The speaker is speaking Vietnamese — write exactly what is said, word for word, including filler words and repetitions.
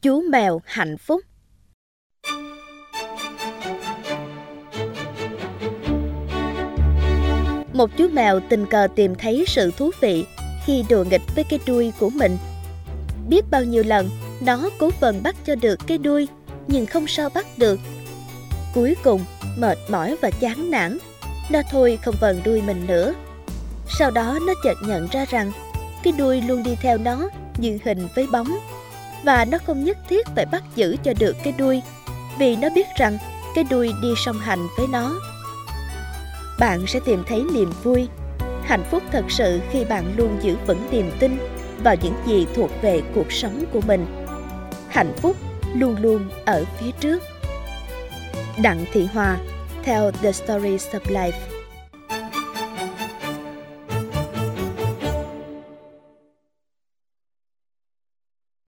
Chú mèo hạnh phúc. Một chú mèo tình cờ tìm thấy sự thú vị khi đùa nghịch với cái đuôi của mình. Biết bao nhiêu lần nó cố vần bắt cho được cái đuôi, nhưng không sao bắt được. Cuối cùng, mệt mỏi và chán nản, nó thôi không vần đuôi mình nữa. Sau đó nó chợt nhận ra rằng cái đuôi luôn đi theo nó như hình với bóng, và nó không nhất thiết phải bắt giữ cho được cái đuôi, vì nó biết rằng cái đuôi đi song hành với nó. Bạn sẽ tìm thấy niềm vui, hạnh phúc thật sự khi bạn luôn giữ vững niềm tin vào những gì thuộc về cuộc sống của mình. Hạnh phúc luôn luôn ở phía trước. Đặng Thị Hòa, theo The Stories of Life.